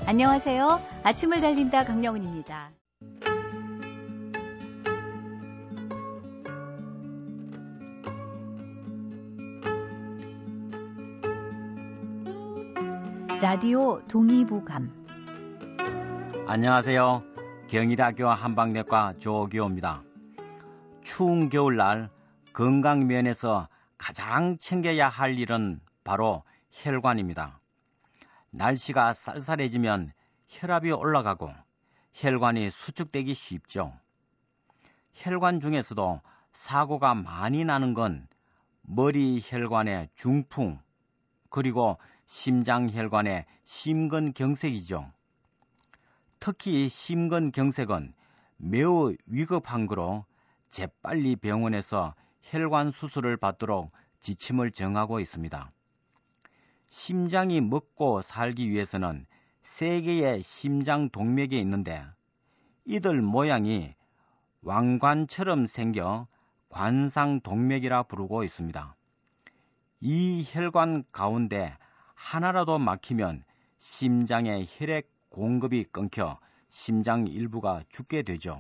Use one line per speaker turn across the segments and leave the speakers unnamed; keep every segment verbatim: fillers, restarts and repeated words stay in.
안녕하세요. 아침을 달린다 강명은입니다. 라디오 동의보감.
안녕하세요. 경희대학교 한방내과 조기호입니다. 추운 겨울날 건강 면에서 가장 챙겨야 할 일은 바로 혈관입니다. 날씨가 쌀쌀해지면 혈압이 올라가고 혈관이 수축되기 쉽죠. 혈관 중에서도 사고가 많이 나는 건 머리 혈관의 중풍, 그리고 심장 혈관의 심근경색이죠. 특히 심근경색은 매우 위급한 거로 재빨리 병원에서 혈관 수술을 받도록 지침을 정하고 있습니다. 심장이 먹고 살기 위해서는 세 개의 심장 동맥이 있는데 이들 모양이 왕관처럼 생겨 관상동맥이라 부르고 있습니다. 이 혈관 가운데 하나라도 막히면 심장의 혈액 공급이 끊겨 심장 일부가 죽게 되죠.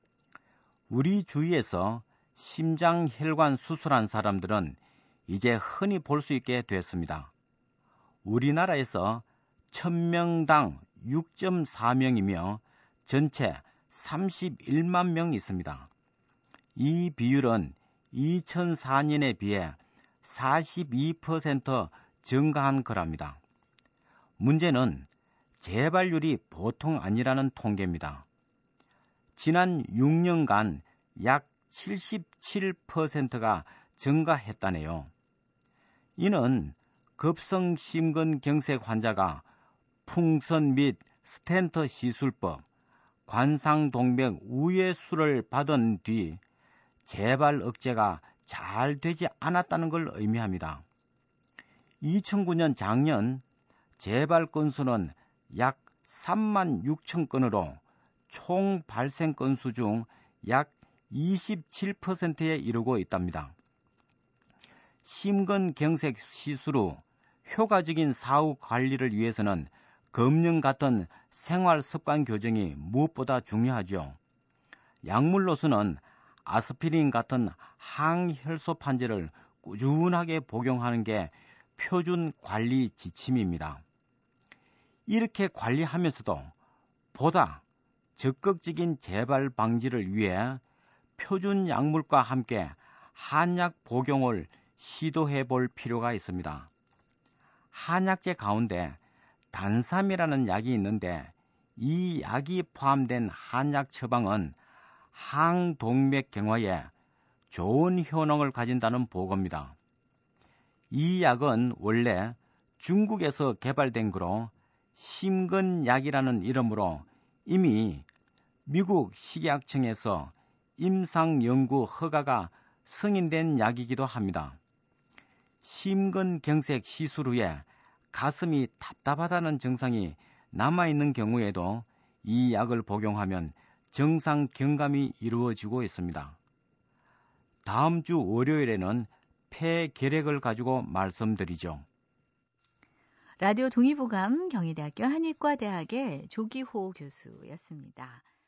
우리 주위에서 심장 혈관 수술한 사람들은 이제 흔히 볼 수 있게 됐습니다. 우리나라에서 천 명당 육 점 사 명이며 전체 삼십일만 명 있습니다. 이 비율은 이천사 년에 비해 사십이 퍼센트 증가한 거랍니다. 문제는 재발률이 보통 아니라는 통계입니다. 지난 육 년간 약 칠십칠 퍼센트가 증가했다네요. 이는 급성 심근경색 환자가 풍선 및 스텐트 시술법, 관상동맥 우회수를 받은 뒤 재발 억제가 잘 되지 않았다는 걸 의미합니다. 이천구 년 작년 재발 건수는 약 삼만 육천 건으로 총 발생 건수 중 약 이십칠 퍼센트에 이르고 있답니다. 심근경색 시술 후 효과적인 사후 관리를 위해서는 금연 같은 생활 습관 교정이 무엇보다 중요하죠. 약물로서는 아스피린 같은 항혈소판제를 꾸준하게 복용하는 게 표준 관리 지침입니다. 이렇게 관리하면서도 보다 적극적인 재발 방지를 위해 표준 약물과 함께 한약 복용을 시도해 볼 필요가 있습니다. 한약재 가운데 단삼이라는 약이 있는데 이 약이 포함된 한약 처방은 항동맥 경화에 좋은 효능을 가진다는 보고입니다. 이 약은 원래 중국에서 개발된 거로 심근약이라는 이름으로 이미 미국 식약청에서 임상연구 허가가 승인된 약이기도 합니다. 심근경색 시술 후에 가슴이 답답하다는 증상이 남아있는 경우에도 이 약을 복용하면 정상 경감이 이루어지고 있습니다. 다음 주 월요일에는 폐결핵을 가지고 말씀드리죠.
라디오 동의보감 경희대학교 한의과대학의 조기호 교수였습니다.